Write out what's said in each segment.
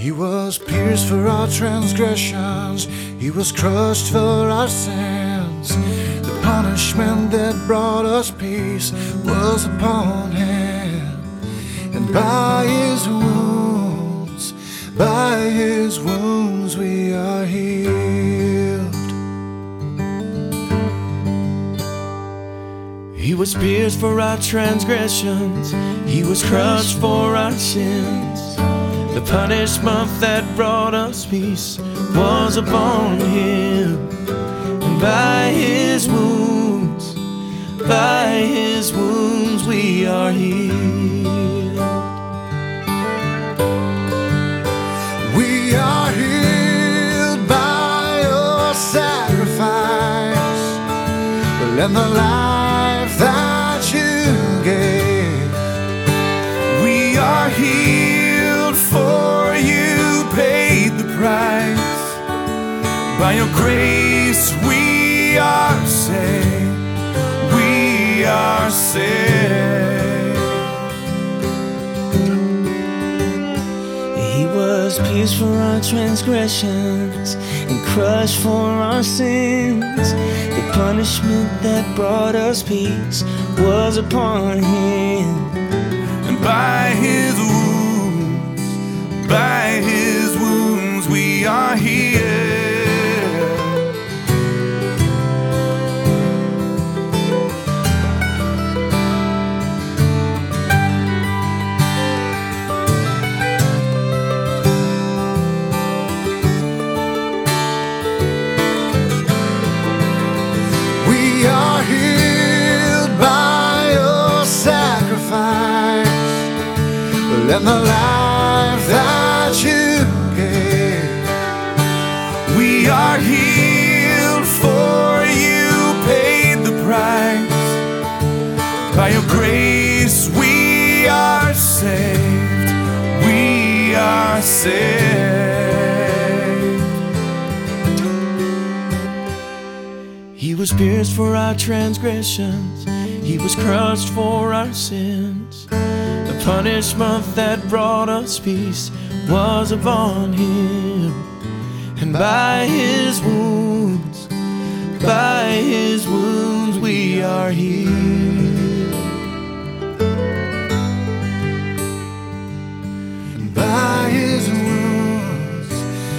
He was pierced for our transgressions, He was crushed for our sins. The punishment that brought us peace was upon Him, and by His wounds we are healed. He was pierced for our transgressions, He was crushed for our sins. The punishment that brought us peace was upon Him, and by His wounds we are healed. We are healed by Your sacrifice, and the life that You gave. We are healed, for You paid the price. By Your grace we are saved. We are saved. He was pierced for our transgressions and crushed for our sins. The punishment that brought us peace was upon Him, And by His wounds we are healed. We are healed by Your sacrifice, and the life that You gave. We are healed, for You paid the price. By Your grace we are saved. We are saved. He was pierced for our transgressions, He was crushed for our sins. The punishment that brought us peace was upon Him, and by His wounds we are healed. And by His wounds.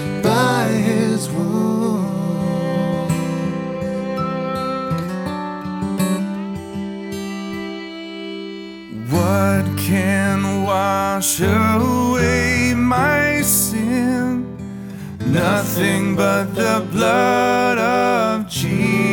What can wash away my sin? Nothing but the blood of Jesus.